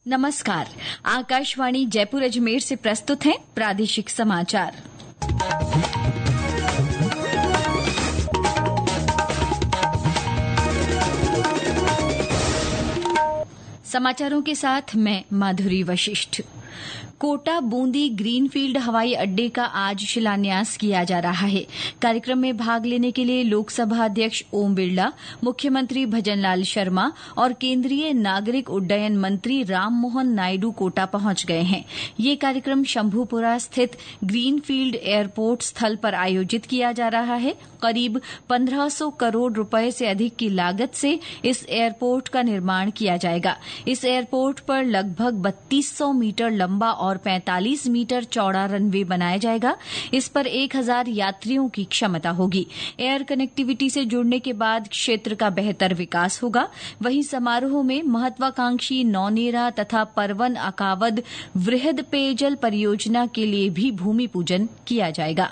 नमस्कार। आकाशवाणी जयपुर अजमेर से प्रस्तुत हैं प्रादेशिक समाचार। समाचारों के साथ मैं माधुरी वशिष्ठ। कोटा बूंदी ग्रीनफील्ड हवाई अड्डे का आज शिलान्यास किया जा रहा है। कार्यक्रम में भाग लेने के लिए लोकसभा अध्यक्ष ओम बिरला, मुख्यमंत्री भजनलाल शर्मा और केंद्रीय नागरिक उड्डयन मंत्री राममोहन नायडू कोटा पहुंच गए हैं। ये कार्यक्रम शंभूपुरा स्थित ग्रीनफील्ड एयरपोर्ट स्थल पर आयोजित किया जा रहा है। करीब 1500 करोड़ रुपए से अधिक की लागत से इस एयरपोर्ट का निर्माण किया जाएगा। इस एयरपोर्ट पर लगभग 3200 मीटर लंबा और 45 मीटर चौड़ा रनवे बनाया जाएगा। इस पर 1000 यात्रियों की क्षमता होगी। एयर कनेक्टिविटी से जुड़ने के बाद क्षेत्र का बेहतर विकास होगा। वहीं समारोह में महत्वाकांक्षी नौनेरा तथा परवन अकावद वृहद पेयजल परियोजना के लिए भी भूमि पूजन किया जाएगा।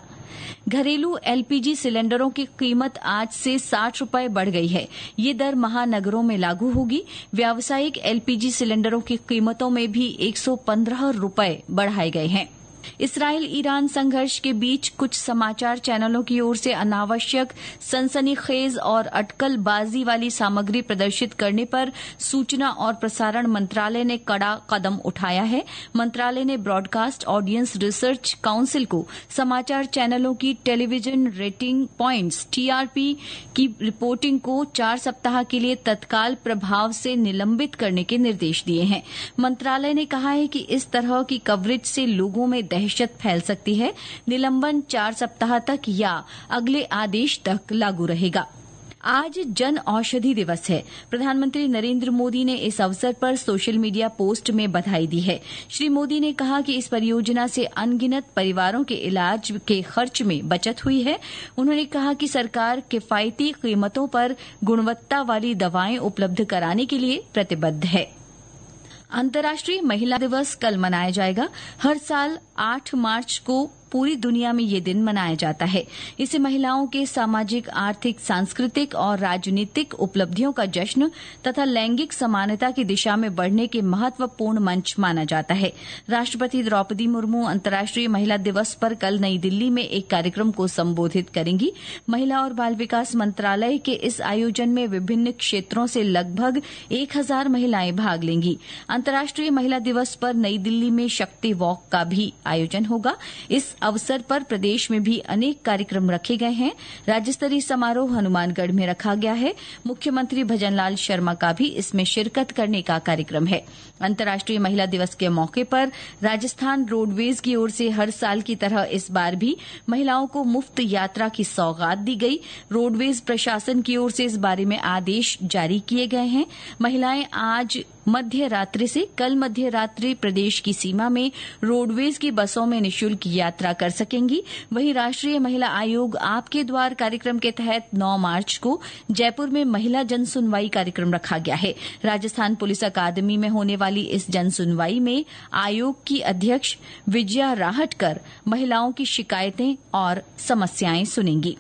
घरेलू एलपीजी सिलेंडरों की कीमत आज से 60 रुपए बढ़ गई है। ये दर महानगरों में लागू होगी। व्यावसायिक एलपीजी सिलेंडरों की कीमतों में भी 115 रुपए बढ़ाए गए हैं। इसराइल ईरान संघर्ष के बीच कुछ समाचार चैनलों की ओर से अनावश्यक सनसनीखेज और अटकलबाजी वाली सामग्री प्रदर्शित करने पर सूचना और प्रसारण मंत्रालय ने कड़ा कदम उठाया है। मंत्रालय ने ब्रॉडकास्ट ऑडियंस रिसर्च काउंसिल को समाचार चैनलों की टेलीविजन रेटिंग पॉइंट्स टीआरपी की रिपोर्टिंग को 4 सप्ताह के लिए तत्काल प्रभाव से निलंबित करने के निर्देश दिए हैं। मंत्रालय ने कहा है कि इस तरह की कवरेज से लोगों में दहशत फैल सकती है। निलंबन 4 सप्ताह तक या अगले आदेश तक लागू रहेगा। आज जन औषधि दिवस है। प्रधानमंत्री नरेंद्र मोदी ने इस अवसर पर सोशल मीडिया पोस्ट में बधाई दी है। श्री मोदी ने कहा कि इस परियोजना से अनगिनत परिवारों के इलाज के खर्च में बचत हुई है। उन्होंने कहा कि सरकार किफायती कीमतों पर गुणवत्ता वाली दवाएं उपलब्ध कराने के लिए प्रतिबद्ध है। अंतर्राष्ट्रीय महिला दिवस कल मनाया जाएगा। हर साल 8 मार्च को पूरी दुनिया में ये दिन मनाया जाता है। इसे महिलाओं के सामाजिक, आर्थिक, सांस्कृतिक और राजनीतिक उपलब्धियों का जश्न तथा लैंगिक समानता की दिशा में बढ़ने के महत्वपूर्ण मंच माना जाता है। राष्ट्रपति द्रौपदी मुर्मू अंतर्राष्ट्रीय महिला दिवस पर कल नई दिल्ली में एक कार्यक्रम को संबोधित करेंगी। महिला और बाल विकास मंत्रालय के इस आयोजन में विभिन्न क्षेत्रों से लगभग 1000 महिलाएं भाग लेंगी। अंतर्राष्ट्रीय महिला दिवस पर नई दिल्ली में शक्ति वॉक का भी आयोजन होगा। इस अवसर पर प्रदेश में भी अनेक कार्यक्रम रखे गए हैं। राज्य स्तरीय समारोह हनुमानगढ़ में रखा गया है। मुख्यमंत्री भजनलाल शर्मा का भी इसमें शिरकत करने का कार्यक्रम है। अंतर्राष्ट्रीय महिला दिवस के मौके पर राजस्थान रोडवेज की ओर से हर साल की तरह इस बार भी महिलाओं को मुफ्त यात्रा की सौगात दी गई। रोडवेज प्रशासन की ओर से इस बारे में आदेश जारी किए गए हैं। महिलाएं आज मध्य रात्रि से कल मध्य रात्रि प्रदेश की सीमा में रोडवेज की बसों में निःशुल्क यात्रा कर सकेंगी। वहीं राष्ट्रीय महिला आयोग आपके द्वार कार्यक्रम के तहत 9 मार्च को जयपुर में महिला जन सुनवाई कार्यक्रम रखा गया है। राजस्थान पुलिस अकादमी में होने वाली इस जन सुनवाई में आयोग की अध्यक्ष विजया राहटकर महिलाओं की शिकायतें और समस्याएं सुनेंगी।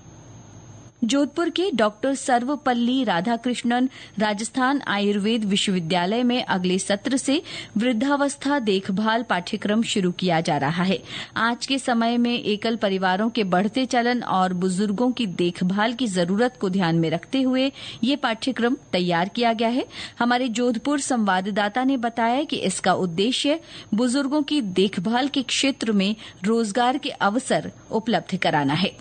जोधपुर के डॉक्टर सर्वपल्ली राधाकृष्णन राजस्थान आयुर्वेद विश्वविद्यालय में अगले सत्र से वृद्धावस्था देखभाल पाठ्यक्रम शुरू किया जा रहा है। आज के समय में एकल परिवारों के बढ़ते चलन और बुजुर्गों की देखभाल की जरूरत को ध्यान में रखते हुए ये पाठ्यक्रम तैयार किया गया है। हमारे जोधपुर संवाददाता ने बताया कि इसका उद्देश्य बुजुर्गों की देखभाल के क्षेत्र में रोजगार के अवसर उपलब्ध कराना है।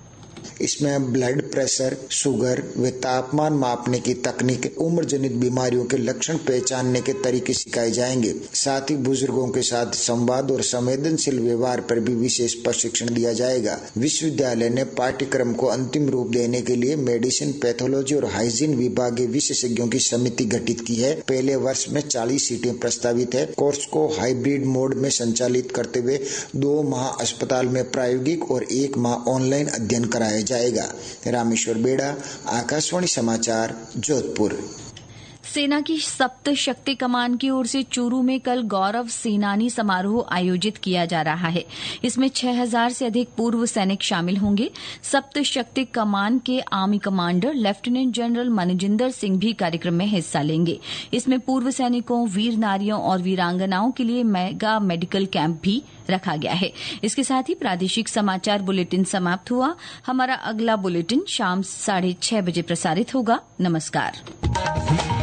इसमें ब्लड प्रेशर, शुगर व तापमान मापने की तकनीक, उम्र जनित बीमारियों के लक्षण पहचानने के तरीके सिखाए जाएंगे। साथ ही बुजुर्गों के साथ संवाद और संवेदनशील व्यवहार पर भी विशेष प्रशिक्षण दिया जाएगा। विश्वविद्यालय ने पाठ्यक्रम को अंतिम रूप देने के लिए मेडिसिन, पैथोलॉजी और हाइजीन विभागीय विशेषज्ञों की समिति गठित की है। पहले वर्ष में 40 सीटें प्रस्तावित है। कोर्स को हाइब्रिड मोड में संचालित करते हुए 2 माह अस्पताल में प्रायोगिक और 1 माह ऑनलाइन अध्ययन कराया जाएगा। रामेश्वर बेड़ा, आकाशवाणी समाचार, जोधपुर। सेना की सप्त शक्ति कमान की ओर से चूरू में कल गौरव सेनानी समारोह आयोजित किया जा रहा है। इसमें 6000 से अधिक पूर्व सैनिक शामिल होंगे। सप्त शक्ति कमान के army commander lieutenant general Manjinder Singh भी कार्यक्रम में हिस्सा लेंगे। इसमें पूर्व सैनिकों, वीर नारियों और वीरांगनाओं के लिए मेगा मेडिकल कैंप भी रखा गया है। इसके साथ ही प्रादेशिक समाचार बुलेटिन समाप्त हुआ। हमारा अगला बुलेटिन शाम 6:30 बजे प्रसारित होगा। नमस्कार।